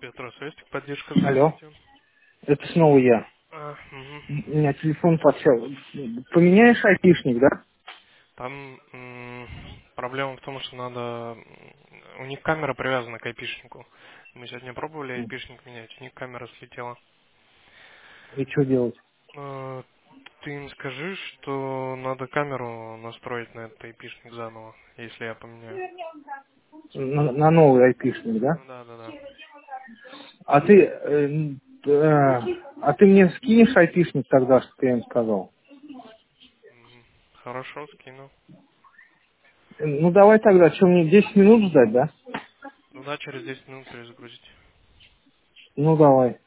Здравствуйте, есть поддержка, Алло, здравствуйте. это снова я. Мгм. У меня телефон подсел. Поменяешь айпишник, да? Там проблема в том, что надо... У них камера привязана к айпишнику. Мы сегодня пробовали айпишник менять, у них камера слетела. И что делать? Э, Ты им скажи, что надо камеру настроить на этот айпишник заново, если я поменяю. На новый айпишник, да? Ну да, да, да. А ты мне скинешь айпишник тогда, что ты им сказал? Хорошо, скину. Ну давай тогда, что мне 10 минут ждать, да? Ну да, через 10 минут перезагрузить. Ну давай.